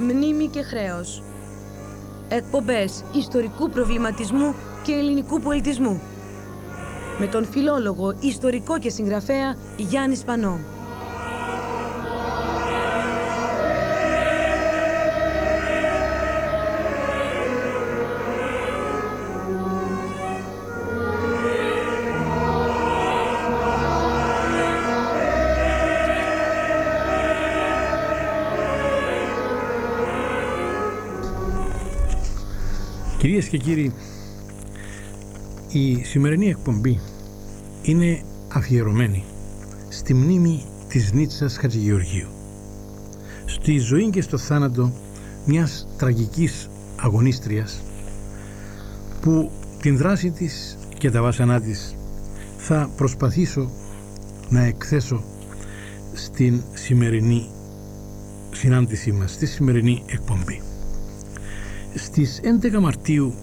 μνήμη και χρέος. Εκπομπές ιστορικού προβληματισμού και ελληνικού πολιτισμού. Με τον φιλόλογο, ιστορικό και συγγραφέα Γιάννη Σπανό. Κυρίες και κύριοι, η σημερινή εκπομπή είναι αφιερωμένη στη μνήμη της Νίτσας Χατζηγεωργίου, στη ζωή και στο θάνατο μιας τραγικής αγωνίστριας που την δράση της και τα βάσανά της θα προσπαθήσω να εκθέσω στην σημερινή συνάντησή μας, στη σημερινή εκπομπή. Στις 11 Μαρτίου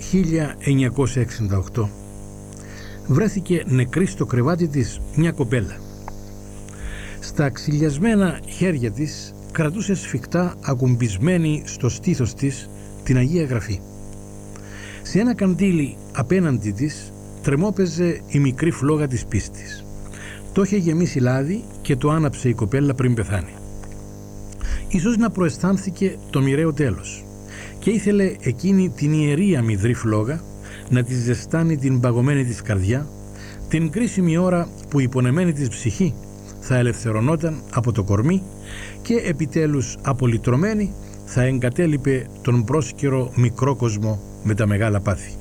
1968 βρέθηκε νεκρή στο κρεβάτι της μια κοπέλα. Στα ξυλιασμένα χέρια της κρατούσε σφιχτά ακουμπισμένη στο στήθος της την Αγία Γραφή. Σε ένα καντήλι απέναντι της τρεμόπαιζε η μικρή φλόγα της πίστης. Το είχε γεμίσει λάδι και το άναψε η κοπέλα πριν πεθάνει. Ίσως να προαισθάνθηκε το μοιραίο τέλος και ήθελε εκείνη την ιερή αμυδρή φλόγα να της ζεστάνει την παγωμένη της καρδιά την κρίσιμη ώρα που η πονεμένη της ψυχή θα ελευθερωνόταν από το κορμί και επιτέλους απολυτρωμένη θα εγκατέλειπε τον πρόσκαιρο μικρό κόσμο με τα μεγάλα πάθη.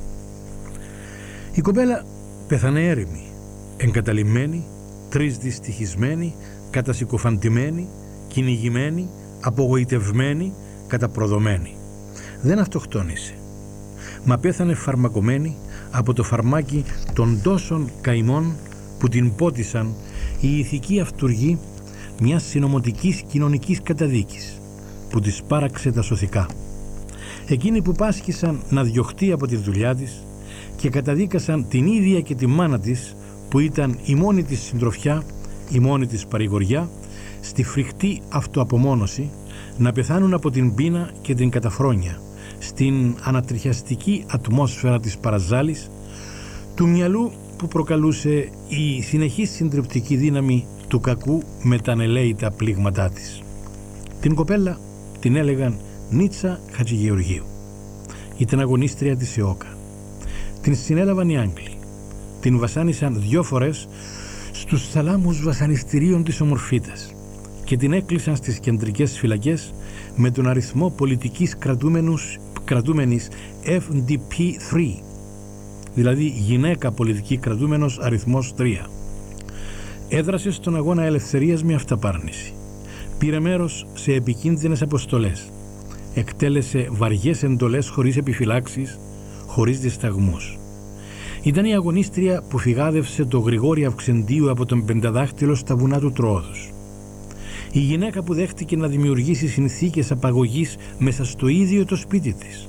Η κοπέλα πέθανε έρημη, εγκαταλειμμένη, τρισδυστυχισμένη, κατασυκοφαντημένη, κυνηγημένη, απογοητευμένη, καταπροδομένη. Δεν αυτοκτόνησε, μα πέθανε φαρμακωμένη από το φαρμάκι των τόσων καημών που την πότισαν η ηθική αυτουργή μιας συνωμοτικής κοινωνικής καταδίκης που της πάραξε τα σωθικά. Εκείνοι που πάσχησαν να διωχτεί από τη δουλειά της και καταδίκασαν την ίδια και τη μάνα της που ήταν η μόνη της συντροφιά, η μόνη της παρηγοριά, στη φρικτή αυτοαπομόνωση να πεθάνουν από την πείνα και την καταφρόνια, στην ανατριχιαστική ατμόσφαιρα της παραζάλης, του μυαλού που προκαλούσε η συνεχής συντριπτική δύναμη του κακού με τα ανελαίητα πλήγματά της. Την κοπέλα την έλεγαν Νίτσα Χατζηγεωργίου. Ήταν αγωνίστρια της ΕΟΚΑ. Την συνέλαβαν οι Άγγλοι. Την βασάνισαν 2 φορές στους θαλάμους βασανιστηρίων της Ομορφίτας και την έκλεισαν στις κεντρικές φυλακές με τον αριθμό πολιτικής κρατούμενης FDP3, δηλαδή γυναίκα πολιτική κρατούμενος αριθμός 3. Έδρασε στον αγώνα ελευθερίας με αυταπάρνηση. Πήρε μέρος σε επικίνδυνες αποστολές. Εκτέλεσε βαριές εντολές χωρίς επιφυλάξεις, χωρίς δισταγμούς. Ήταν η αγωνίστρια που φυγάδευσε το Γρηγόρη Αυξεντίου από τον Πενταδάχτυλο στα βουνά του Τρόοδους. Η γυναίκα που δέχτηκε να δημιουργήσει συνθήκες απαγωγής μέσα στο ίδιο το σπίτι της.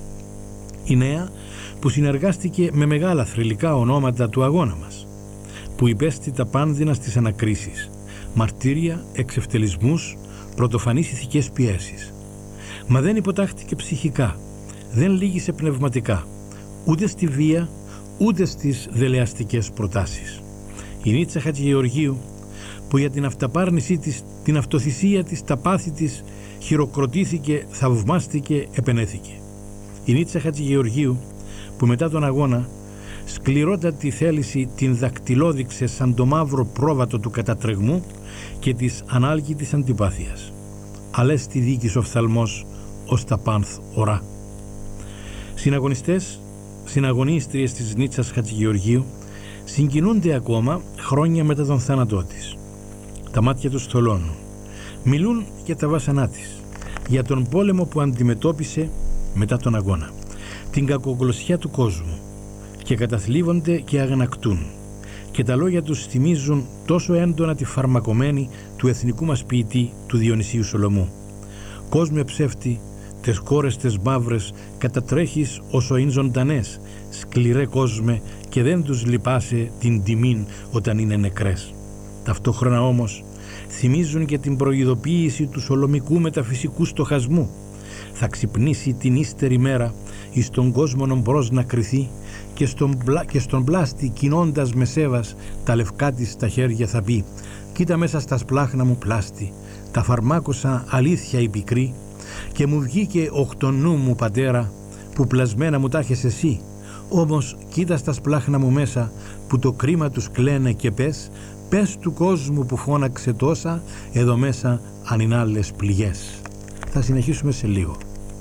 Η νέα που συνεργάστηκε με μεγάλα θρυλικά ονόματα του αγώνα μας, που υπέστη τα πάνδυνα στις ανακρίσεις, μαρτύρια, εξευτελισμούς, πρωτοφανείς ηθικές πιέσεις. Μα δεν υποτάχτηκε ψυχικά, δεν λύγησε πνευματικά, ούτε στη βία, ούτε στις δελεαστικές προτάσεις. Η Νίτσα Χατζηγεωργίου, που για την αυταπάρνησή της, την αυτοθυσία της, τα πάθη της, χειροκροτήθηκε, θαυμάστηκε, επενέθηκε. Η Νίτσα Χατζηγεωργίου, που μετά τον αγώνα σκληρότατη θέληση την δακτυλόδειξε σαν το μαύρο πρόβατο του κατατρεγμού και της ανάλγητης αντιπάθειας. Αλέστη δίκης οφθαλμός ως τα πάνθ ορά. Συναγωνιστές, συναγωνίστριες της Νίτσας Χατζηγεωργίου συγκινούνται ακόμα χρόνια μετά τον θάνατό της. Τα μάτια τους θολώνουν. Μιλούν για τα βάσανά της, για τον πόλεμο που αντιμετώπισε μετά τον αγώνα, την κακογλωσσιά του κόσμου, και καταθλίβονται και αγανακτούν, και τα λόγια τους θυμίζουν τόσο έντονα τη φαρμακομένη του εθνικού μας ποιητή του Διονυσίου Σολομού. «Κόσμε ψεύτη, τες κόρες τες μαύρες κατατρέχεις όσο είναι ζωντανές, σκληρέ κόσμε, και δεν τους λυπάσαι την τιμήν όταν είναι νεκρές». Ταυτόχρονα όμως θυμίζουν και την προειδοποίηση του σολομικού μεταφυσικού στοχασμού. Θα ξυπνήσει την ύστερη μέρα εις τον κόσμο νομπρός να κριθεί και στον πλάστη κινώντας με σέβας τα λευκά της τα χέρια θα πει «Κοίτα μέσα στα σπλάχνα μου πλάστη, τα φαρμάκωσα αλήθεια η πικρή και μου βγήκε οχτωνού μου πατέρα που πλασμένα μου τα έχεις εσύ. Όμως κοίτα στα σπλάχνα μου μέσα που το κρίμα τους κλαίνε και πες του κόσμου που φώναξε τόσα εδώ μέσα αν είναι άλλες πληγές». Θα συνεχίσουμε σε λίγο.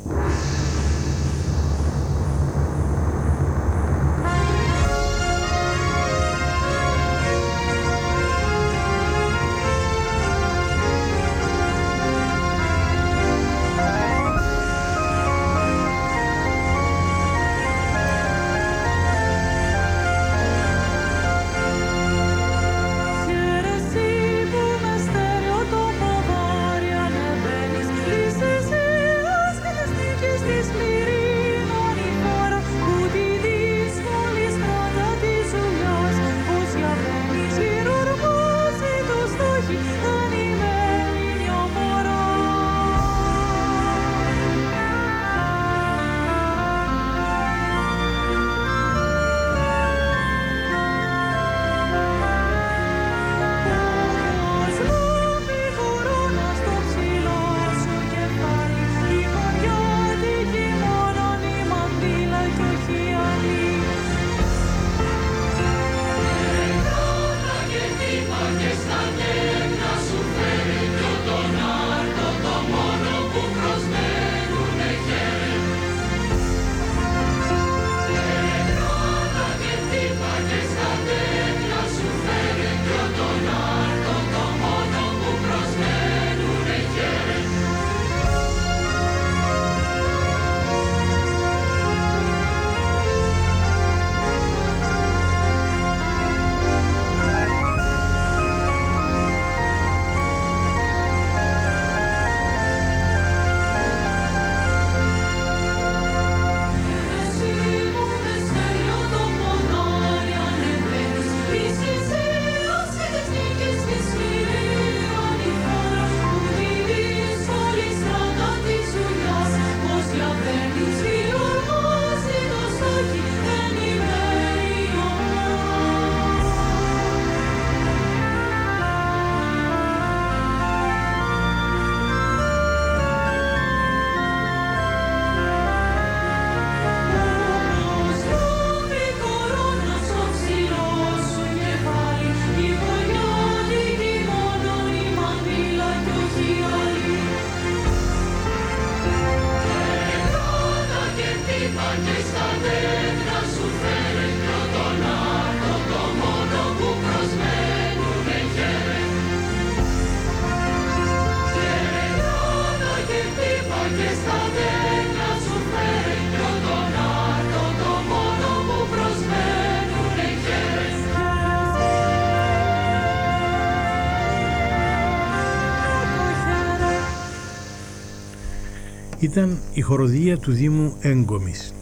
Ήταν η χοροδία του Δήμου Έγκομης.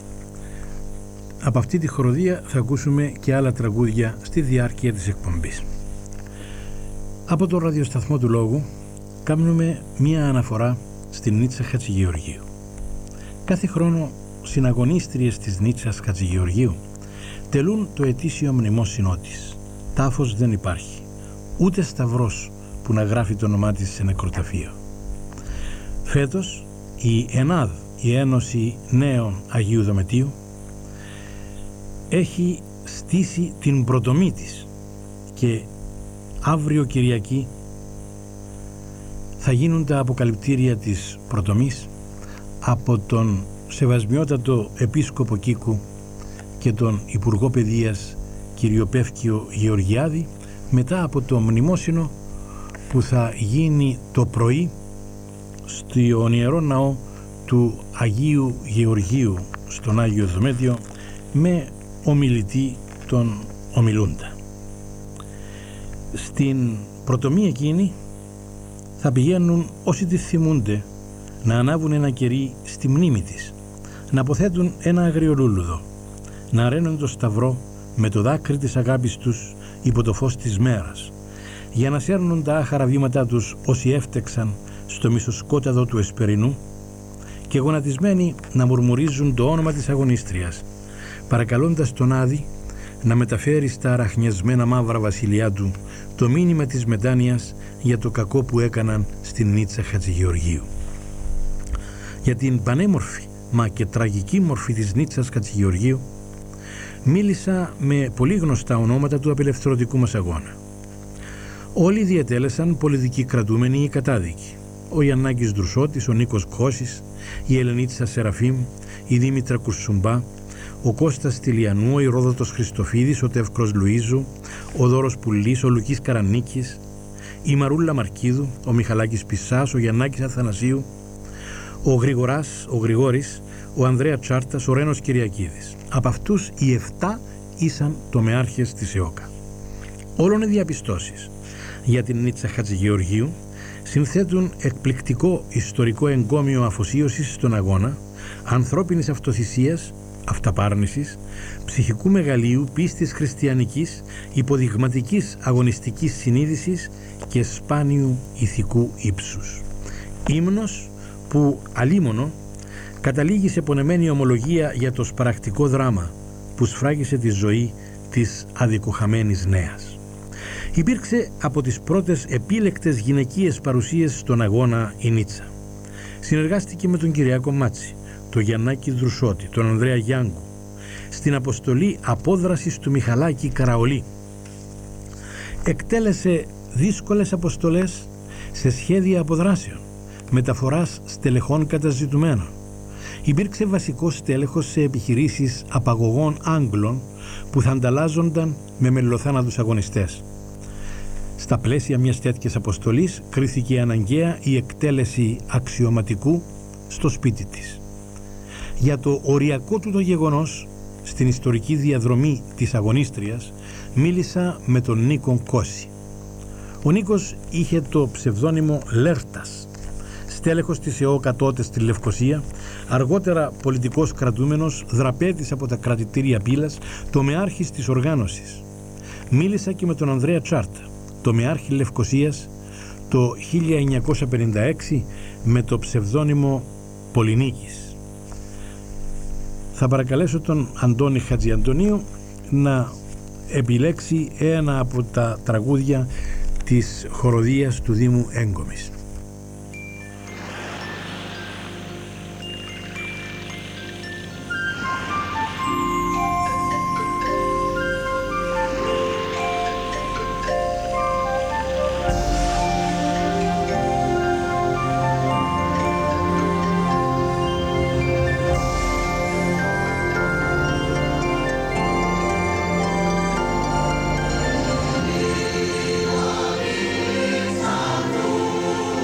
Από αυτή τη χοροδία θα ακούσουμε και άλλα τραγούδια στη διάρκεια της εκπομπής. Από το ραδιοσταθμό του Λόγου κάνουμε μία αναφορά στην Νίτσα Χατζηγεωργίου. Κάθε χρόνο συναγωνίστριες της Νίτσας Χατζηγεωργίου τελούν το ετήσιο μνημόσυνό της. Τάφος δεν υπάρχει, ούτε σταυρός που να γράφει το όνομά της σε νεκροταφείο. Φέτος η ΕΝΑΔ, η Ένωση Νέων Αγίου Δομετίου, έχει στήσει την πρωτομή της και αύριο Κυριακή θα γίνουν τα αποκαλυπτήρια της πρωτομής από τον Σεβασμιότατο Επίσκοπο Κίκου και τον Υπουργό Παιδείας κύριο Πεύκιο Γεωργιάδη, μετά από το μνημόσυνο που θα γίνει το πρωί στο Ιερό Ναό του Αγίου Γεωργίου στον Άγιο Δομέτιο με ομιλητή τον ομιλούντα. Στην πρωτομή εκείνη θα πηγαίνουν όσοι τη θυμούνται να ανάβουν ένα κερί στη μνήμη της, να αποθέτουν ένα αγριολούλουδο, να ραίνουν το σταυρό με το δάκρυ της αγάπης τους υπό το φως της μέρας, για να σέρνουν τα άχαρα βήματά τους όσοι έφτεξαν στο μισοσκόταδο του Εσπερινού και γονατισμένοι να μουρμουρίζουν το όνομα της αγωνίστριας, παρακαλώντας τον Άδη να μεταφέρει στα αραχνιασμένα μαύρα βασιλιά του το μήνυμα της μετάνοιας για το κακό που έκαναν στην Νίτσα Χατζηγεωργίου. Για την πανέμορφη μα και τραγική μορφή της Νίτσας Χατζηγεωργίου μίλησα με πολύ γνωστά ονόματα του απελευθερωτικού μας αγώνα. Όλοι διατέλεσαν πολιτικοί κρατούμενοι ή κατάδικοι. Ο Γιαννάκης Δρουσότης, ο Νίκος Κώσης, η Ελενίτσα Σεραφείμ, η Δήμητρα Κουρσουμπά, ο Κώστας Τηλιανού, ο Ηρόδοτος Χριστοφίδης, ο Τεύκρος Λουίζου, ο Δώρος Πουλής, ο Λουκής Καρανίκης, η Μαρούλα Μαρκίδου, ο Μιχαλάκης Πισάς, ο Γιαννάκης Αθανασίου, ο Γρηγοράς, ο Γρηγόρης, ο Ανδρέα Τσάρτας, ο Ρένος Κυριακίδης. Από αυτούς οι 7 ήσαν τομεάρχες της ΕΟΚΑ. Όλων οι διαπιστώσεις για την Νίτσα Χατζηγεωργίου συνθέτουν εκπληκτικό ιστορικό εγκόμιο αφοσίωσης στον αγώνα, ανθρώπινης αυτοθυσίας, αυταπάρνησης, ψυχικού μεγαλείου, πίστης χριστιανικής, υποδειγματικής αγωνιστικής συνείδησης και σπάνιου ηθικού ύψους. Ύμνος που αλίμονο καταλήγει σε πονεμένη ομολογία για το σπαρακτικό δράμα που σφράγισε τη ζωή της αδικοχαμένης νέας. Υπήρξε από τις πρώτες επίλεκτες γυναικείες παρουσίες στον αγώνα η Νίτσα. Συνεργάστηκε με τον Κυριάκο Μάτση, τον Γιαννάκη Δρουσότη, τον Ανδρέα Γιάνγκου, στην αποστολή απόδρασης του Μιχαλάκη Καραολί. Εκτέλεσε δύσκολες αποστολές σε σχέδια αποδράσεων, μεταφοράς στελεχών καταζητουμένων. Υπήρξε βασικός στέλεχος σε επιχειρήσεις απαγωγών Άγγλων που θα ανταλλάζονταν με μελοθάνατους αγωνιστές. Στα πλαίσια μιας τέτοιας αποστολής κρίθηκε αναγκαία η εκτέλεση αξιωματικού στο σπίτι της. Για το οριακό του το γεγονός στην ιστορική διαδρομή της αγωνίστριας μίλησα με τον Νίκο Κώση. Ο Νίκος είχε το ψευδόνυμο Λέρτας, στέλεχος της ΕΟΚΑ τότε στη Λευκοσία, αργότερα πολιτικός κρατούμενος, δραπέτης από τα κρατητήρια Πύλας, τομεάρχης της οργάνωσης. Μίλησα και με τον Ανδρέα Τσάρτα, τομεάρχη Λευκοσίας, το 1956 με το ψευδόνυμο Πολυνίκης. Θα παρακαλέσω τον Αντώνη Χατζιαντονίου να επιλέξει ένα από τα τραγούδια της χοροδίας του Δήμου Έγκομης. Amen.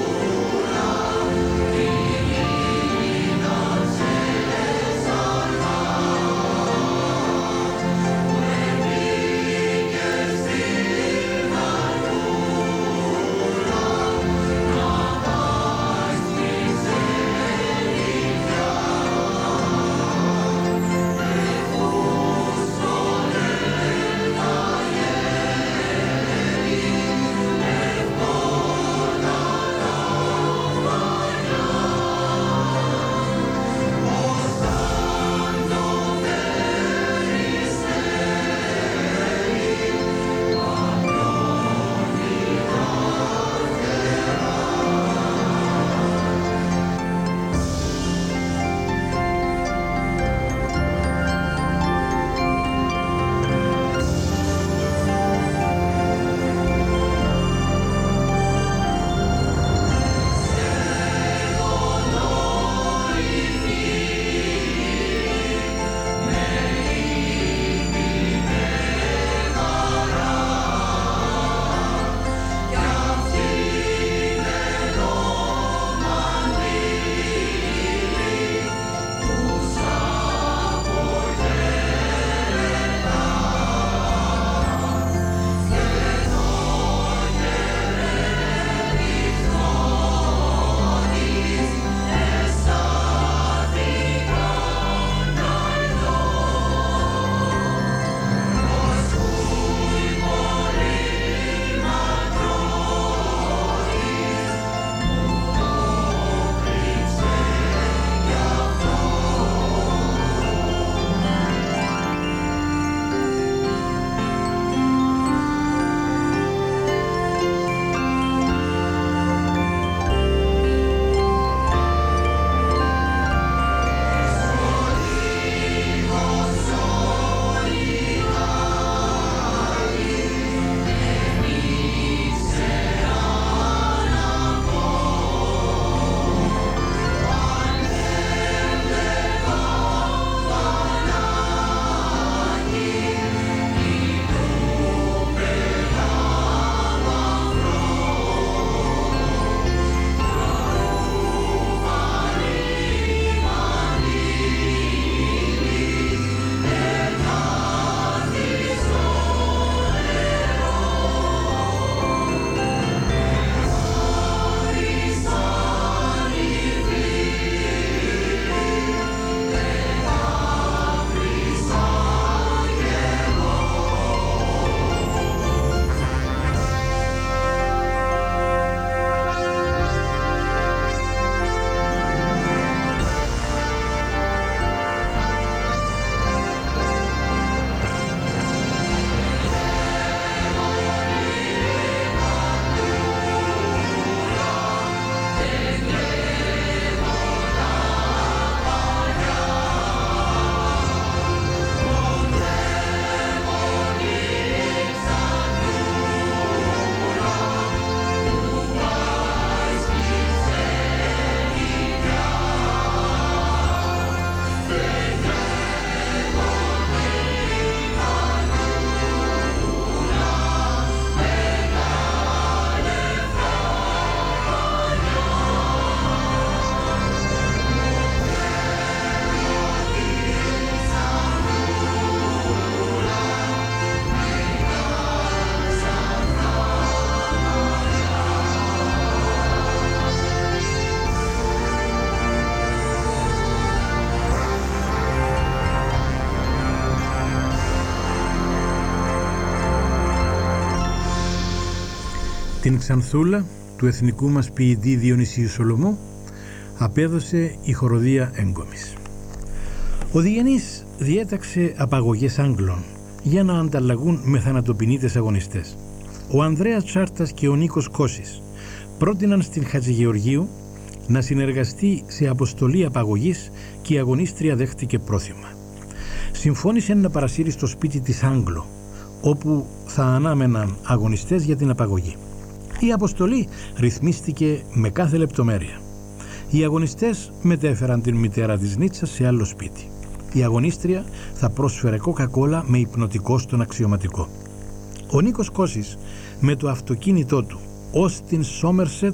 Την Ξανθούλα του εθνικού μας ποιητή Διονυσίου Σολωμού απέδωσε η χοροδία Έγκομης. Ο Διγενής διέταξε απαγωγές Άγγλων για να ανταλλαγούν με θανατοποινήτες αγωνιστές. Ο Ανδρέας Τσάρτας και ο Νίκος Κώσης πρότειναν στην Χατζηγεωργίου να συνεργαστεί σε αποστολή απαγωγής και η αγωνίστρια δέχτηκε πρόθυμα. Συμφώνησε να παρασύρει στο σπίτι της Άγγλο, όπου θα ανάμεναν αγωνιστές για την απαγωγή. Η αποστολή ρυθμίστηκε με κάθε λεπτομέρεια. Οι αγωνιστές μετέφεραν την μητέρα της Νίτσας σε άλλο σπίτι. Η αγωνίστρια θα πρόσφερε κοκακόλα με υπνοτικό στον αξιωματικό. Ο Νίκος Κώσης με το αυτοκίνητό του Austin Somerset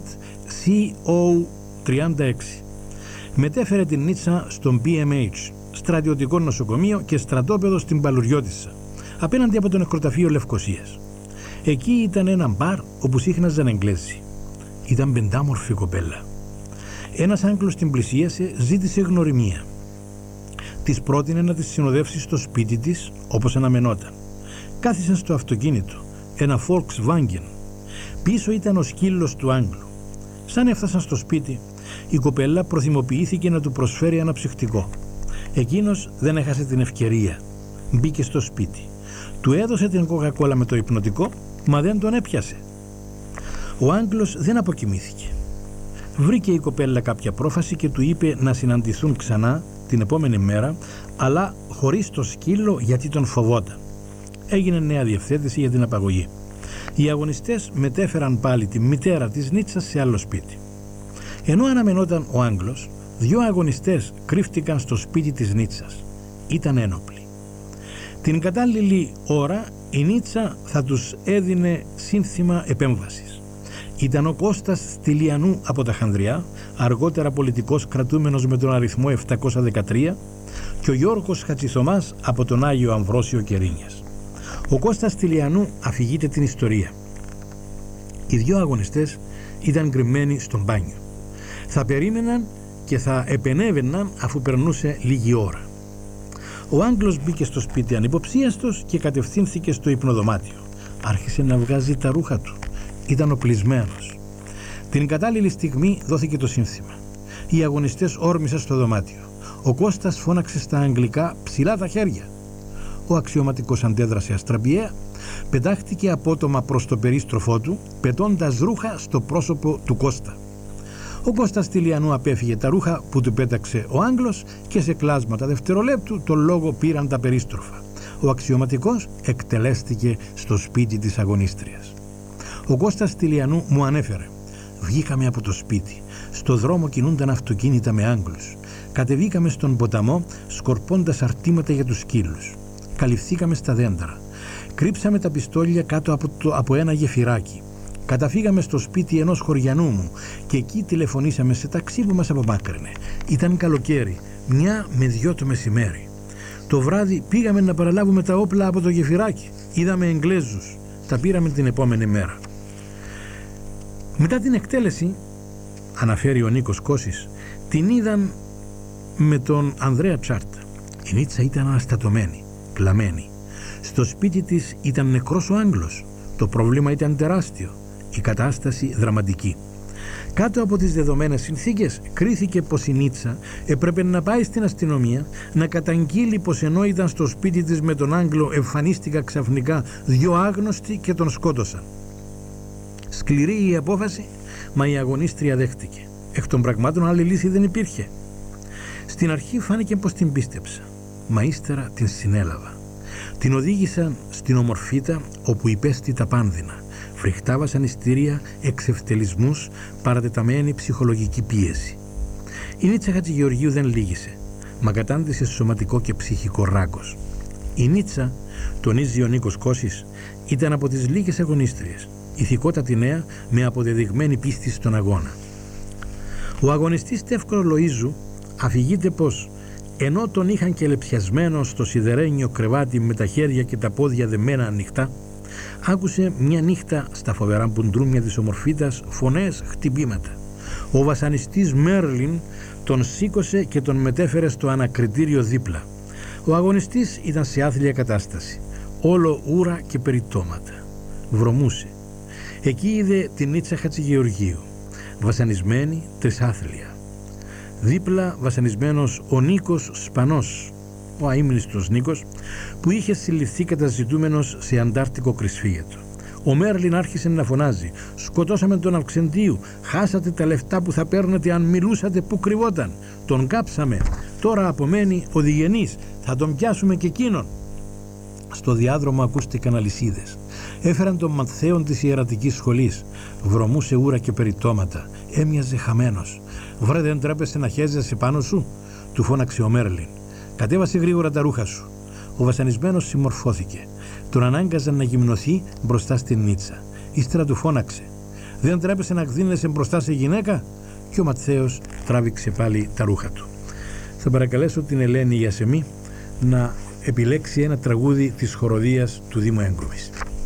CO36 μετέφερε την Νίτσα στον BMH, στρατιωτικό νοσοκομείο και στρατόπεδο στην Παλουριώτισσα, απέναντι από το νεκροταφείο Λευκωσίας. Εκεί ήταν ένα μπαρ όπου σύχναζαν Εγγλέζοι. Ήταν πεντάμορφη κοπέλα. Ένας Άγγλος την πλησίασε, ζήτησε γνωριμία. Της πρότεινε να τη συνοδεύσει στο σπίτι της όπως αναμενόταν. Κάθισαν στο αυτοκίνητο, ένα Volkswagen. Πίσω ήταν ο σκύλος του Άγγλου. Σαν έφτασαν στο σπίτι, η κοπέλα προθυμοποιήθηκε να του προσφέρει ένα ψυχτικό. Εκείνος δεν έχασε την ευκαιρία. Μπήκε στο σπίτι. Του έδωσε την κοκακόλα με το υπνοτικό, μα δεν τον έπιασε. Ο Άγγλος δεν αποκοιμήθηκε. Βρήκε η κοπέλα κάποια πρόφαση και του είπε να συναντηθούν ξανά την επόμενη μέρα, αλλά χωρίς το σκύλο γιατί τον φοβόταν. Έγινε νέα διευθέτηση για την απαγωγή. Οι αγωνιστές μετέφεραν πάλι τη μητέρα της Νίτσας σε άλλο σπίτι. Ενώ αναμενόταν ο Άγγλος, 2 αγωνιστές κρύφτηκαν στο σπίτι της Νίτσας. Ήταν ένοπλοι. Την κατάλληλη ώρα η Νίτσα θα τους έδινε σύνθημα επέμβασης. Ήταν ο Κώστας Στυλιανού από τα Χανδριά, αργότερα πολιτικός κρατούμενος με τον αριθμό 713, και ο Γιώργος Χατσιθωμάς από τον Άγιο Αμβρόσιο Κερίνιας. Ο Κώστας Στυλιανού αφηγείται την ιστορία. Οι 2 αγωνιστές ήταν γκριμμένοι στον μπάνιο. Θα περίμεναν και θα επενέβαιναν αφού περνούσε λίγη ώρα. Ο Άγγλος μπήκε στο σπίτι ανυποψίαστος και κατευθύνθηκε στο υπνοδωμάτιο. Άρχισε να βγάζει τα ρούχα του. Ήταν οπλισμένος. Την κατάλληλη στιγμή δόθηκε το σύνθημα. Οι αγωνιστές όρμησαν στο δωμάτιο. Ο Κώστας φώναξε στα αγγλικά ψηλά τα χέρια. Ο αξιωματικός αντέδρασε αστραπιαία, πετάχτηκε απότομα προς το περίστροφό του, πετώντας ρούχα στο πρόσωπο του Κώστα. Ο Κώστας Στυλιανού απέφυγε τα ρούχα που του πέταξε ο Άγγλος και σε κλάσματα δευτερολέπτου τον λόγο πήραν τα περίστροφα. Ο αξιωματικός εκτελέστηκε στο σπίτι της αγωνίστριας. Ο Κώστας Στυλιανού μου ανέφερε: «Βγήκαμε από το σπίτι. Στο δρόμο κινούνταν αυτοκίνητα με Άγγλους. Κατεβήκαμε στον ποταμό σκορπώντας αρτήματα για τους σκύλους. Καλυφθήκαμε στα δέντρα. Κρύψαμε τα πιστόλια κάτω από ένα γεφυράκι. Καταφύγαμε στο σπίτι ενός χωριανού μου και εκεί τηλεφωνήσαμε σε ταξί που μας απομάκρυνε. Ήταν καλοκαίρι, 1 με 2 το μεσημέρι. Το βράδυ πήγαμε να παραλάβουμε τα όπλα από το γεφυράκι. Είδαμε Εγγλέζους. Τα πήραμε την επόμενη μέρα». Μετά την εκτέλεση, αναφέρει ο Νίκος Κώσης, την είδαν με τον Ανδρέα Τσάρτα. Η Νίτσα ήταν αναστατωμένη, κλαμμένη. Στο σπίτι της ήταν νεκρός ο Άγγλος. Το πρόβλημα ήταν τεράστιο. Η κατάσταση δραματική. Κάτω από τις δεδομένες συνθήκες κρίθηκε πως η Νίτσα έπρεπε να πάει στην αστυνομία να καταγγείλει πως ενώ ήταν στο σπίτι της με τον Άγγλο εμφανίστηκαν ξαφνικά 2 άγνωστοι και τον σκότωσαν. Σκληρή η απόφαση, μα η αγωνίστρια δέχτηκε. Εκ των πραγμάτων άλλη λύση δεν υπήρχε. Στην αρχή φάνηκε πως την πίστεψα, μα ύστερα την συνέλαβα. Την οδήγησαν στην Ομορφίτα όπου υπέστη τα πάνδυνα. Φρικτά βασανιστήρια, εξευτελισμούς, παρατεταμένη ψυχολογική πίεση. Η Νίτσα Χατζηγεωργίου δεν λύγησε, μα κατάντησε σωματικό και ψυχικό ράγκος. Η Νίτσα, τονίζει ο Νίκος Κώσης, ήταν από τις λίγες αγωνίστριες, ηθικότατη νέα με αποδεδειγμένη πίστη στον αγώνα. Ο αγωνιστής Τεύκρο Λοΐζου αφηγείται πως ενώ τον είχαν κελεψιασμένο στο σιδερένιο κρεβάτι με τα χέρια και τα πόδια δεμένα ανοιχτά, άκουσε μια νύχτα στα φοβερά πουντρούμια της Ομορφίτας φωνές, χτυπήματα. Ο βασανιστής Μέρλιν τον σήκωσε και τον μετέφερε στο ανακριτήριο δίπλα. Ο αγωνιστής ήταν σε άθλια κατάσταση, όλο ούρα και περιτώματα. Βρωμούσε. Εκεί είδε την Νίτσα Χατζηγεωργίου, βασανισμένη, τρισάθλια. Δίπλα βασανισμένος ο Νίκος Σπανός, ο αείμνηστος Νίκος, που είχε συλληφθεί καταζητούμενος σε αντάρτικο κρυσφύγετο. Ο Μέρλιν άρχισε να φωνάζει: «Σκοτώσαμε τον Αυξεντίου, χάσατε τα λεφτά που θα παίρνετε αν μιλούσατε που κρυβόταν. Τον κάψαμε, τώρα απομένει ο Διγενής, θα τον πιάσουμε και εκείνον». Στο διάδρομο ακούστηκαν αλυσίδες. Έφεραν τον μαθαίον της ιερατικής σχολής. Βρωμούσε ούρα και περιτώματα. Έμοιαζε χαμένος. «Βρε, δεν τρέπεσαι να χέζεσαι πάνω σου?» του φώναξε ο Μέρλιν. «Κατέβασε γρήγορα τα ρούχα σου». Ο βασανισμένος συμμορφώθηκε. Τον ανάγκαζαν να γυμνοθεί μπροστά στην Νίτσα. Ύστερα του φώναξε: «Δεν τρέπεσαι να γδίνεσαι μπροστά σε γυναίκα?» Και ο Ματθαίος τράβηξε πάλι τα ρούχα του. Θα παρακαλέσω την Ελένη Ιασεμή να επιλέξει ένα τραγούδι της χοροδίας του Δήμου Έγκομης.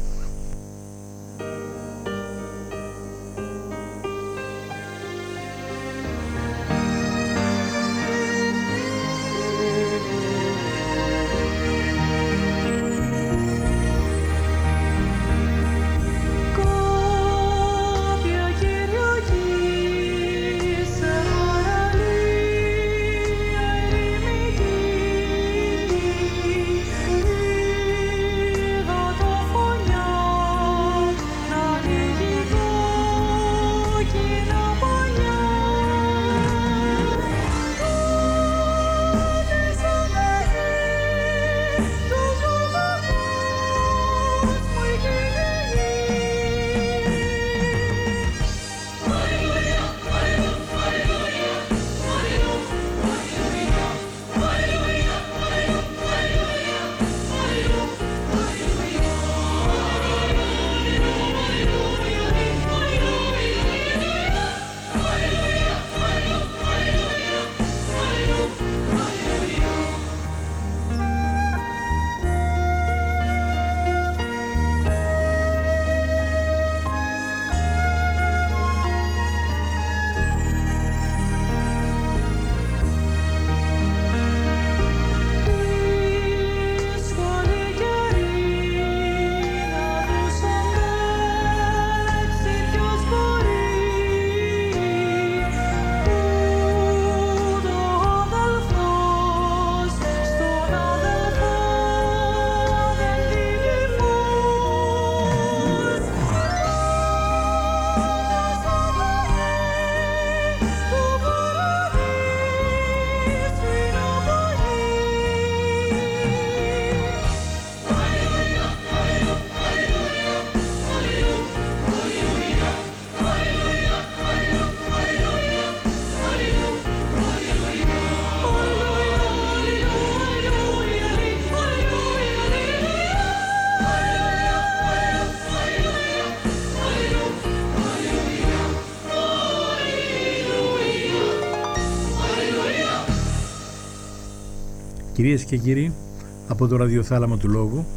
Κυρίες και κύριοι, από το ραδιοθάλαμο του Λόγου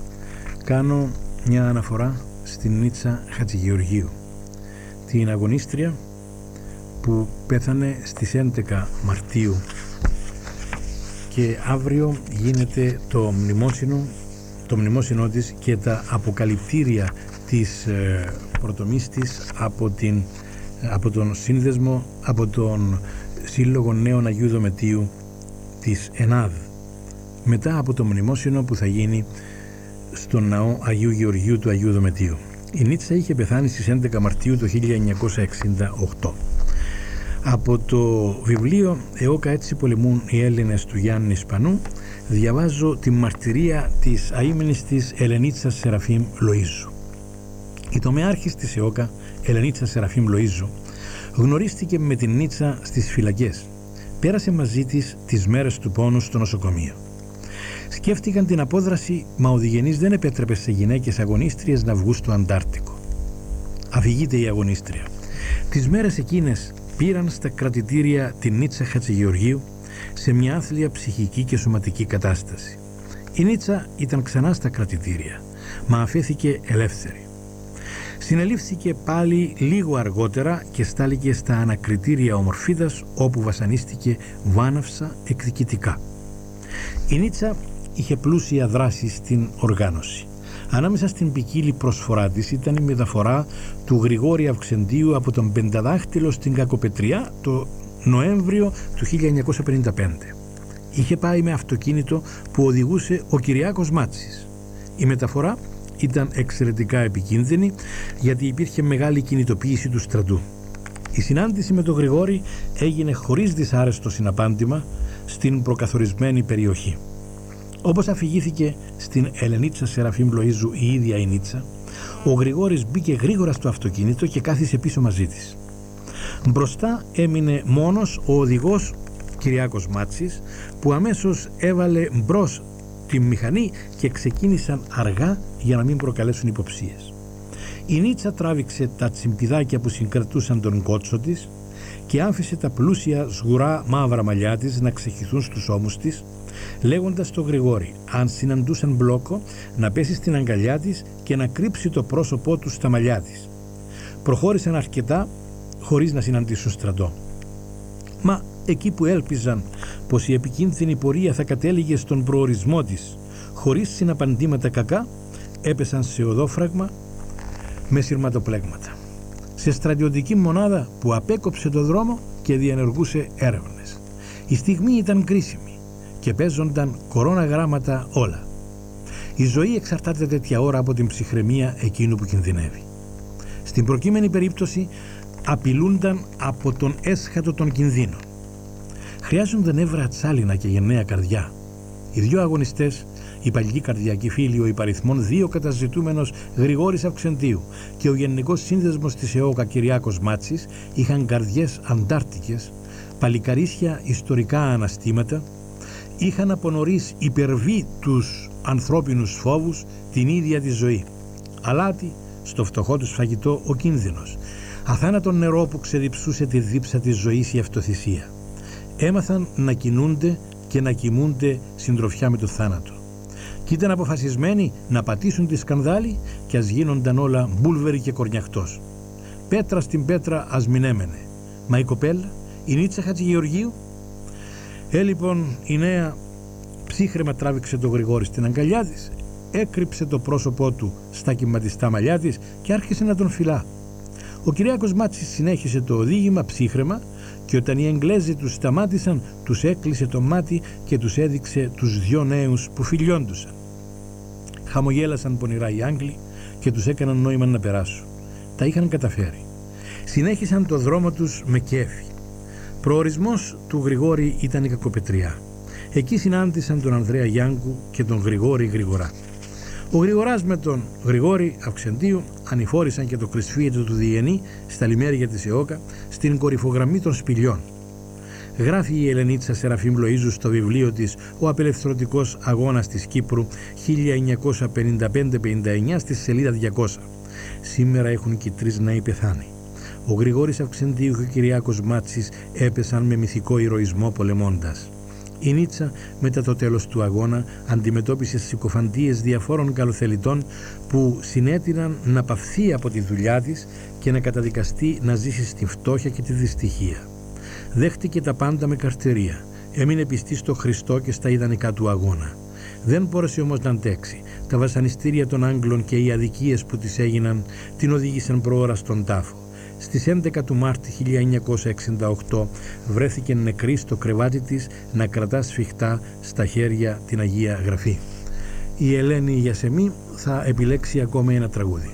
κάνω μια αναφορά στην Νίτσα Χατζηγεωργίου, την αγωνίστρια που πέθανε στις 11 Μαρτίου και αύριο γίνεται το μνημόσυνο της και τα αποκαλυπτήρια της προτομής της από τον σύνδεσμο, από τον Σύλλογο Νέων Αγίου Δομετίου της ΕΝΑΔ, μετά από το μνημόσυνο που θα γίνει στον ναό Αγίου Γεωργίου του Αγίου Δομετίου. Η Νίτσα είχε πεθάνει στις 11 Μαρτίου του 1968. Από το βιβλίο «ΕΟΚΑ έτσι πολεμούν οι Έλληνες» του Γιάννη Σπανού διαβάζω τη μαρτυρία της αείμνηστης Ελενίτσας Σεραφείμ Λοΐζου. Η τομεάρχης της ΕΟΚΑ, Ελενίτσα Σεραφείμ Λοΐζου, γνωρίστηκε με την Νίτσα στις φυλακές. Πέρασε μαζί της τις μέρες του πόνου στο νοσοκομείο. Σκέφτηκαν την απόδραση, μα ο Διγενής δεν επέτρεπε σε γυναίκες αγωνίστριες να βγουν στο Αντάρτικο. Αφηγείται η αγωνίστρια. Τις μέρες εκείνες πήραν στα κρατητήρια την Νίτσα Χατζηγεωργίου σε μια άθλια ψυχική και σωματική κατάσταση. Η Νίτσα ήταν ξανά στα κρατητήρια, μα αφέθηκε ελεύθερη. Συνελήφθηκε πάλι λίγο αργότερα και στάληκε στα ανακριτήρια Ομορφίδας, όπου βασανίστηκε βάναυσα εκδικητικά. Η Νίτσα είχε πλούσια δράση στην οργάνωση. Ανάμεσα στην ποικίλη προσφορά της ήταν η μεταφορά του Γρηγόρη Αυξεντίου από τον Πενταδάχτυλο στην Κακοπετριά το Νοέμβριο του 1955. Είχε πάει με αυτοκίνητο που οδηγούσε ο Κυριάκος Μάτσης. Η μεταφορά ήταν εξαιρετικά επικίνδυνη γιατί υπήρχε μεγάλη κινητοποίηση του στρατού. Η συνάντηση με τον Γρηγόρη έγινε χωρίς δυσάρεστο συναπάντημα στην προκαθορισμένη περιοχή. Όπως αφηγήθηκε στην Ελενίτσα Σεραφείμ Λοΐζου η ίδια η Νίτσα, ο Γρηγόρης μπήκε γρήγορα στο αυτοκίνητο και κάθισε πίσω μαζί της. Μπροστά έμεινε μόνος ο οδηγός Κυριάκος Μάτσης, που αμέσως έβαλε μπρος τη μηχανή και ξεκίνησαν αργά για να μην προκαλέσουν υποψίες. Η Νίτσα τράβηξε τα τσιμπιδάκια που συγκρατούσαν τον κότσο της και άφησε τα πλούσια σγουρά μαύρα μαλλιά της να ξεχυθούν στους ώμους της, λέγοντας στο Γρηγόρη, αν συναντούσαν μπλόκο, να πέσει στην αγκαλιά της και να κρύψει το πρόσωπό του στα μαλλιά της. Προχώρησαν αρκετά χωρίς να συναντήσουν στρατό. Μα εκεί που έλπιζαν πως η επικίνδυνη πορεία θα κατέληγε στον προορισμό της χωρίς συναπαντήματα κακά, έπεσαν σε οδόφραγμα με σειρματοπλέγματα, σε στρατιωτική μονάδα που απέκοψε το δρόμο και διενεργούσε έρευνες. Η στιγμή ήταν κρίσιμη και παίζονταν κορώνα γράμματα όλα. Η ζωή εξαρτάται τέτοια ώρα από την ψυχραιμία εκείνου που κινδυνεύει. Στην προκείμενη περίπτωση απειλούνταν από τον έσχατο των κινδύνων. Χρειάζονται νεύρα τσάλινα και γενναία καρδιά. Οι δύο αγωνιστές, η παλική καρδιακή φίλη, ο υπαριθμών 2 καταζητούμενος Γρηγόρης Αυξεντίου και ο Γενικός Σύνδεσμος της ΕΟΚΑ Κυριάκος Μάτσης, είχαν καρδιές αντάρτικες, παλικαρίσια ιστορικά αναστήματα, είχαν από νωρίς υπερβεί τους ανθρώπινους φόβους, την ίδια τη ζωή. Αλάτι στο φτωχό τους φαγητό ο κίνδυνος, αθάνατο νερό που ξεδιψούσε τη δίψα της ζωής η αυτοθυσία. Έμαθαν να κινούνται και να κοιμούνται συντροφιά με το θάνατο. Κι ήταν αποφασισμένοι να πατήσουν τη σκανδάλη και ας γίνονταν όλα μπούλβεροι και κορνιαχτός. Πέτρα στην πέτρα ας μην έμενε. Μα η κοπέλα, η Νίτσα Χατζηγεωργίου, λοιπόν η νέα ψύχρεμα τράβηξε το Γρηγόρη στην αγκαλιά της, έκρυψε το πρόσωπό του στα κυματιστά μαλλιά της και άρχισε να τον φυλά. Ο Κυριάκος Μάτσης συνέχισε το οδήγημα ψύχρεμα και όταν οι Εγγλέζοι τους σταμάτησαν, τους έκλεισε το μάτι και τους έδειξε τους δυο νέους που φιλιόντουσαν. Χαμογέλασαν πονηρά οι Άγγλοι και τους έκαναν νόημα να περάσουν. Τα είχαν καταφέρει. Συνέχισαν το δρόμο τους με κέφι. Προορισμός του Γρηγόρη ήταν η Κακοπετριά. Εκεί συνάντησαν τον Ανδρέα Γιάνγκου και τον Γρηγόρη Γρηγορά. Ο Γρηγοράς με τον Γρηγόρη Αυξεντίου ανηφόρησαν και το κρυσφύετο του Διενή στα λιμέρια της ΕΟΚΑ στην κορυφογραμμή των Σπηλιών. Γράφει η Ελενίτσα Σεραφείμ Λοΐζου στο βιβλίο της «Ο απελευθερωτικός αγώνας της Κύπρου 1955-59» στη σελίδα 200. Σήμερα έχουν και οι 3 νέοι πεθάνει. Ο Γρηγόρης Αυξεντίου και ο Κυριάκος Μάτσης έπεσαν με μυθικό ηρωισμό πολεμώντας. Η Νίτσα μετά το τέλος του αγώνα αντιμετώπισε συκοφαντίες διαφόρων καλοθελητών που συνέτειναν να παυθεί από τη δουλειά της και να καταδικαστεί να ζήσει στη φτώχεια και τη δυστυχία. Δέχτηκε τα πάντα με καρτερία, έμεινε πιστή στο Χριστό και στα ιδανικά του αγώνα. Δεν μπόρεσε όμως να αντέξει. Τα βασανιστήρια των Άγγλων και οι αδικίες που της έγιναν την οδήγησαν προώρα στον τάφο. Στις 11 του Μάρτη 1968 βρέθηκε νεκρή στο κρεβάτι της να κρατά σφιχτά στα χέρια την Αγία Γραφή. Η Ελένη Γιασεμή θα επιλέξει ακόμα ένα τραγούδι.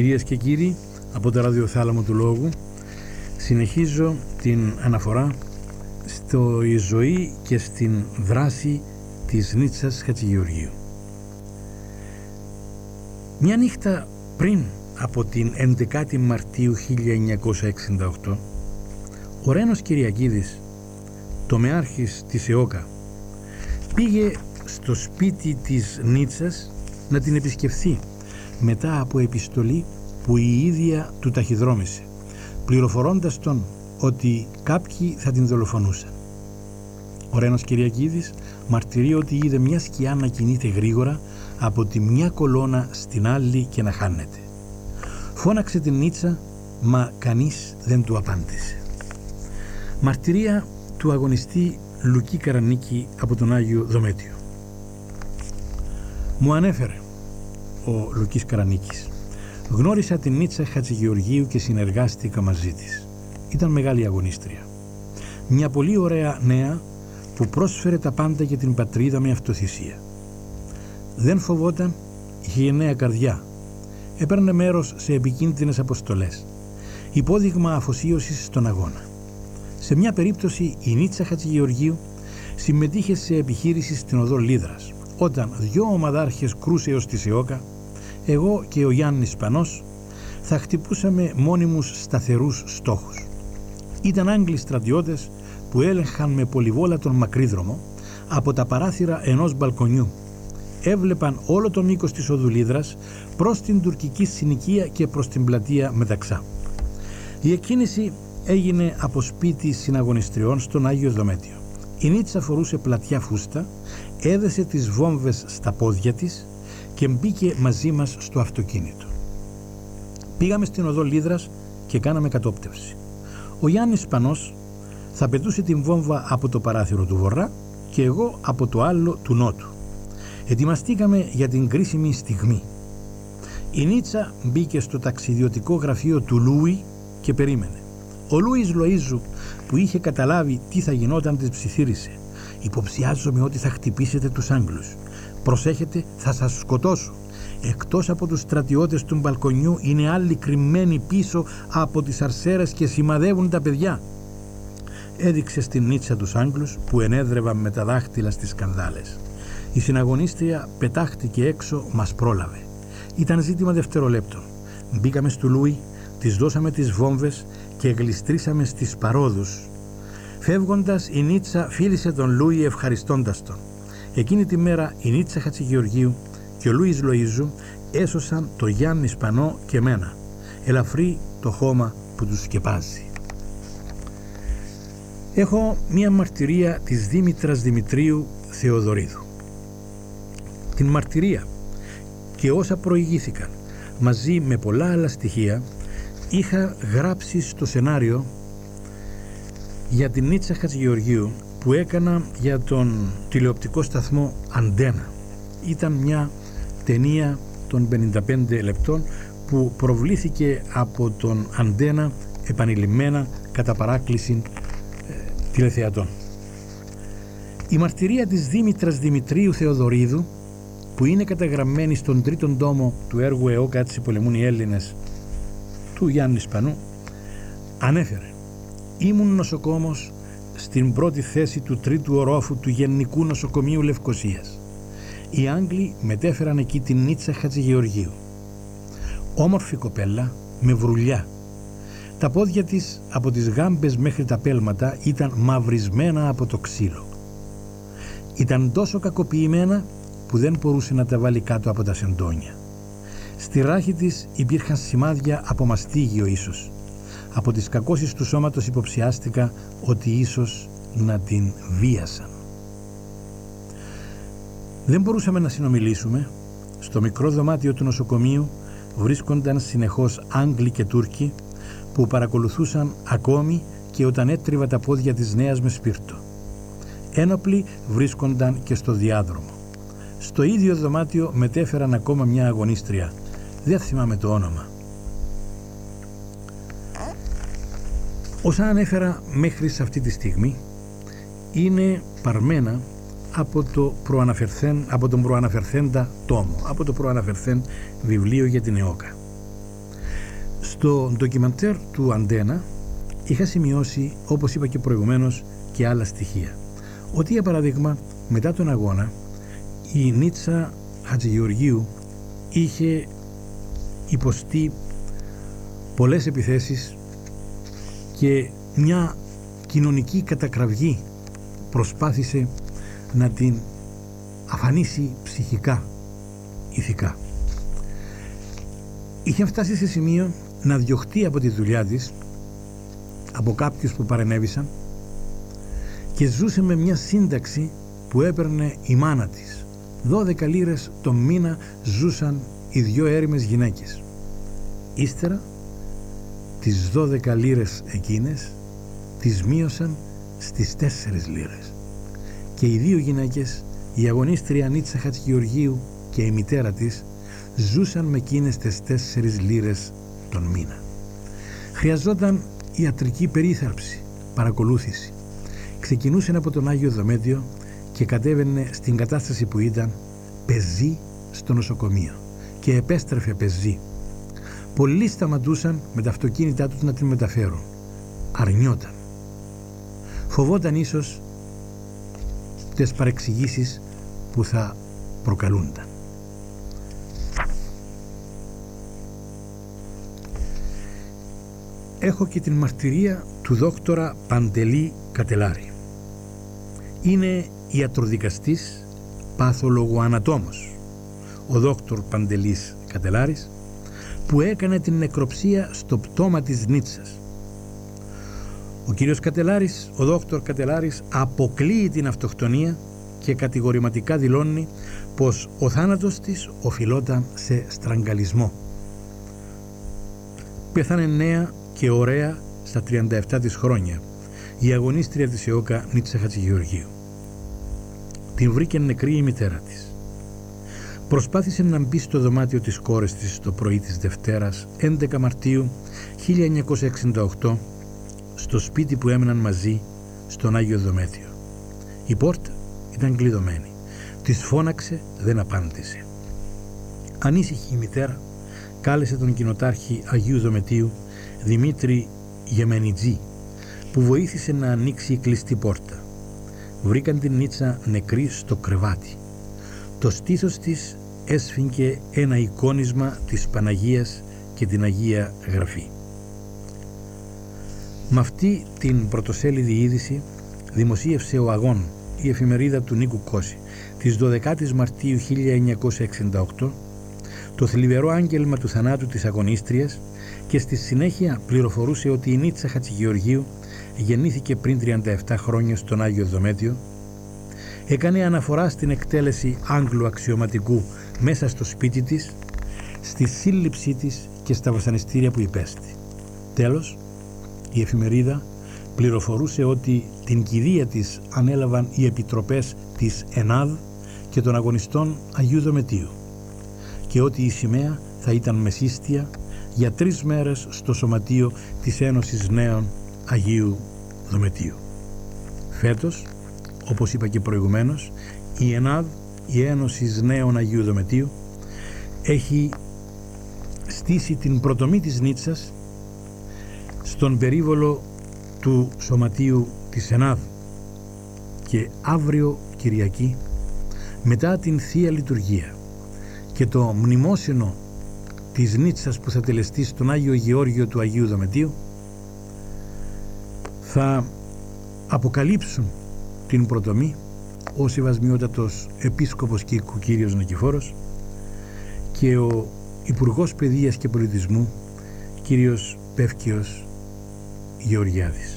Κυρίες και κύριοι, από το ραδιοθάλαμο του Λόγου συνεχίζω την αναφορά στη ζωή και στην δράση της Νίτσας Χατζηγεωργίου. Μια νύχτα πριν από την 11η Μαρτίου 1968, ο Ρένος Κυριακίδης, τομεάρχης της ΕΟΚΑ, πήγε στο σπίτι της Νίτσας να την επισκεφθεί μετά από επιστολή που η ίδια του ταχυδρόμησε, πληροφορώντας τον ότι κάποιοι θα την δολοφονούσαν. Ο Ρένος Κυριακίδης μαρτυρεί ότι είδε μια σκιά να κινείται γρήγορα από τη μια κολόνα στην άλλη και να χάνεται. Φώναξε την Νίτσα, μα κανείς δεν του απάντησε. Μαρτυρία του αγωνιστή Λουκί Καρανίκη από τον Άγιο Δομέτιο. Μου ανέφερε ο Λουκής Καρανίκης: γνώρισα την Νίτσα Χατζηγεωργίου και συνεργάστηκα μαζί της. Ήταν μεγάλη αγωνίστρια. Μια πολύ ωραία νέα που πρόσφερε τα πάντα για την πατρίδα με αυτοθυσία. Δεν φοβόταν, είχε γενναία καρδιά. Έπαιρνε μέρος σε επικίνδυνες αποστολές. Υπόδειγμα αφοσίωσης στον αγώνα. Σε μια περίπτωση η Νίτσα Χατζηγεωργίου συμμετείχε σε επιχείρηση στην οδό Λίδρας, όταν 2 ομαδάρχες κρούσεως της ΕΟΚΑ, εγώ και ο Γιάννης Πανός, θα χτυπούσαμε μόνιμους σταθερούς στόχους. Ήταν Άγγλοι στρατιώτες που έλεγχαν με πολυβόλα τον μακρύδρομο από τα παράθυρα ενός μπαλκονιού. Έβλεπαν όλο το μήκος της οδού Λίδρας προς την τουρκική συνοικία και προς την πλατεία Μεταξά. Η εκκίνηση έγινε από σπίτι συναγωνιστριών στον Άγιο Δομέτιο. Η Νίτσα φορούσε πλατιά φούστα, έδεσε τις βόμβες στα πόδια της και μπήκε μαζί μας στο αυτοκίνητο. Πήγαμε στην οδό Λίδρας και κάναμε κατόπτευση. Ο Γιάννης Πανός θα πετούσε την βόμβα από το παράθυρο του βορρά και εγώ από το άλλο του νότου. Ετοιμαστήκαμε για την κρίσιμη στιγμή. Η Νίτσα μπήκε στο ταξιδιωτικό γραφείο του Λούι και περίμενε. Ο Λούις Λοΐζου, που είχε καταλάβει τι θα γινόταν, της ψιθύρισε: υποψιάζομαι ότι θα χτυπήσετε τους Άγγλους. Προσέχετε, θα σας σκοτώσω. Εκτός από τους στρατιώτες του μπαλκονιού είναι άλλοι κρυμμένοι πίσω από τις αρσέρες και σημαδεύουν τα παιδιά. Έδειξε στην Νίτσα τους Άγγλους που ενέδρευαν με τα δάχτυλα στις σκανδάλες. Η συναγωνίστρια πετάχτηκε έξω, μας πρόλαβε. Ήταν ζήτημα δευτερολέπτων. Μπήκαμε στο Λούι, της δώσαμε τις βόμβες και γλιστρήσαμε στις παρόδους. Φεύγοντας, η Νίτσα φίλησε τον Λούι ευχαριστώντας τον. Εκείνη τη μέρα η Νίτσα Χατζηγεωργίου και ο Λούις Λοΐζου έσωσαν το Γιάννη Σπανό και μένα, ελαφρύ το χώμα που τους σκεπάζει. Έχω μία μαρτυρία της Δήμητρας Δημητρίου Θεοδωρίδου. Την μαρτυρία και όσα προηγήθηκαν, μαζί με πολλά άλλα στοιχεία, είχα γράψει στο σενάριο για την Νίτσα Χατζηγεωργίου που έκανα για τον τηλεοπτικό σταθμό Αντένα. Ήταν μια ταινία των 55 λεπτών που προβλήθηκε από τον Αντένα επανειλημμένα κατά παράκληση τηλεθεατών. Η μαρτυρία της Δήμητρας Δημητρίου Θεοδωρίδου, που είναι καταγραμμένη στον 3ο τόμο του έργου «ΕΟΚΑ, έτσι πολεμούν οι Έλληνες» του Γιάννη Σπανού, ανέφερε: ήμουν νοσοκόμος στην πρώτη θέση του 3ου ορόφου του Γενικού Νοσοκομείου Λευκωσίας. Οι Άγγλοι μετέφεραν εκεί την Νίτσα Χατζηγεωργίου. Όμορφη κοπέλα με βρουλιά. Τα πόδια της από τις γάμπες μέχρι τα πέλματα ήταν μαυρισμένα από το ξύλο. Ήταν τόσο κακοποιημένα που δεν μπορούσε να τα βάλει κάτω από τα σεντόνια. Στη ράχη της υπήρχαν σημάδια από μαστίγιο ίσως. Από τις κακώσεις του σώματος υποψιάστηκα ότι ίσως να την βίασαν. Δεν μπορούσαμε να συνομιλήσουμε. Στο μικρό δωμάτιο του νοσοκομείου βρίσκονταν συνεχώς Άγγλοι και Τούρκοι που παρακολουθούσαν ακόμη και όταν έτριβα τα πόδια της νέας με σπίρτο. Ένοπλοι βρίσκονταν και στο διάδρομο. Στο ίδιο δωμάτιο μετέφεραν ακόμα μια αγωνίστρια. Δεν θυμάμαι το όνομα. Όσα ανέφερα μέχρι σε αυτή τη στιγμή είναι παρμένα από τον προαναφερθέντα τόμο, από το προαναφερθέν βιβλίο για την ΕΟΚΑ. Στο ντοκιμαντέρ του Αντένα είχα σημειώσει, όπως είπα και προηγουμένως, και άλλα στοιχεία. Ότι για παράδειγμα μετά τον αγώνα η Νίτσα Χατζηγεωργίου είχε υποστεί πολλές επιθέσεις και μια κοινωνική κατακραυγή προσπάθησε να την αφανίσει ψυχικά, ηθικά. Είχε φτάσει σε σημείο να διωχτεί από τη δουλειά της από κάποιους που παρενέβησαν και ζούσε με μια σύνταξη που έπαιρνε η μάνα της. 12 λίρες το μήνα ζούσαν οι δυο έρημες γυναίκες. Ύστερα τις 12 λίρες εκείνες τις μείωσαν στις 4 λίρες και οι δύο γυναίκες, η αγωνίστρια Νίτσα Χατζηγεωργίου και η μητέρα της, ζούσαν με εκείνες τις 4 λίρες τον μήνα. Χρειαζόταν ιατρική περίθαλψη, παρακολούθηση. Ξεκινούσε από τον Άγιο Δομέτιο και κατέβαινε στην κατάσταση που ήταν πεζή στο νοσοκομείο και επέστρεφε πεζή. Πολλοί σταματούσαν με τα αυτοκίνητά τους να την μεταφέρουν. Αρνιόταν. Φοβόταν ίσως τις παρεξηγήσεις που θα προκαλούνταν. Έχω και την μαρτυρία του δόκτορα Παντελή Κατελάρη. Είναι ιατροδικαστής, παθολογοανατόμος, ο δόκτωρ Παντελής Κατελάρης, που έκανε την νεκροψία στο πτώμα της Νίτσας. Ο κύριος Κατελάρης, ο δόκτωρ Κατελάρης, αποκλείει την αυτοκτονία και κατηγορηματικά δηλώνει πως ο θάνατος της οφειλόταν σε στραγγαλισμό. Πέθανε νέα και ωραία στα 37 της χρόνια η αγωνίστρια της ΕΟΚΑ Νίτσα Χατζηγεωργίου. Την βρήκε νεκρή η μητέρα της. Προσπάθησε να μπει στο δωμάτιο της κόρης της το πρωί της Δευτέρας 11 Μαρτίου 1968 στο σπίτι που έμεναν μαζί στον Άγιο Δομέτιο. Η πόρτα ήταν κλειδωμένη. Της φώναξε, δεν απάντησε. Ανήσυχη η μητέρα κάλεσε τον κοινοτάρχη Αγίου Δομετίου Δημήτρη Γεμενιτζή, που βοήθησε να ανοίξει η κλειστή πόρτα. Βρήκαν την Νίτσα νεκρή στο κρεβάτι. Το στήθος της έσφιγγε ένα εικόνισμα της Παναγίας και την Αγία Γραφή. Με αυτή την πρωτοσέλιδη είδηση δημοσίευσε ο Αγών, η εφημερίδα του Νίκου Κώση, της 12ης Μαρτίου 1968, το θλιβερό άγγελμα του θανάτου της αγωνίστριας και στη συνέχεια πληροφορούσε ότι η Νίτσα Χατζηγεωργίου γεννήθηκε πριν 37 χρόνια στον Άγιο Δομέτιο, έκανε αναφορά στην εκτέλεση Άγγλου αξιωματικού μέσα στο σπίτι της, στη σύλληψή της και στα βασανιστήρια που υπέστη. Τέλος, η εφημερίδα πληροφορούσε ότι την κηδεία της ανέλαβαν οι επιτροπές της ΕΝΑΔ και των αγωνιστών Αγίου Δομετίου και ότι η σημαία θα ήταν μεσίστια για 3 μέρες στο σωματείο της Ένωσης Νέων Αγίου Δομετίου. Φέτος, όπως είπα και προηγουμένως, η ΕΝΑΔ, η Ένωση Νέων Αγίου Δομετίου, έχει στήσει την πρωτομή της Νίτσας στον περίβολο του σωματείου της ΕΝΑΔ και αύριο Κυριακή, μετά την Θεία Λειτουργία και το μνημόσυνο της Νίτσας που θα τελεστεί στον Άγιο Γεώργιο του Αγίου Δομετίου, θα αποκαλύψουν την πρωτομή ο Σεβασμιότατος Επίσκοπος Κοίκου κύριος Νικηφόρος και ο Υπουργός Παιδείας και Πολιτισμού κύριος Πεύκιος Γεωργιάδης.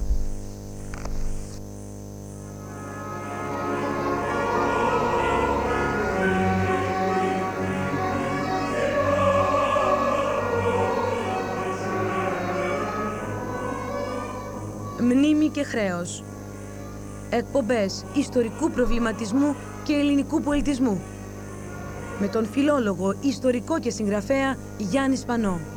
Μνήμη και χρέος. Εκπομπές ιστορικού προβληματισμού και ελληνικού πολιτισμού. Με τον φιλόλογο, ιστορικό και συγγραφέα Γιάννη Σπανό.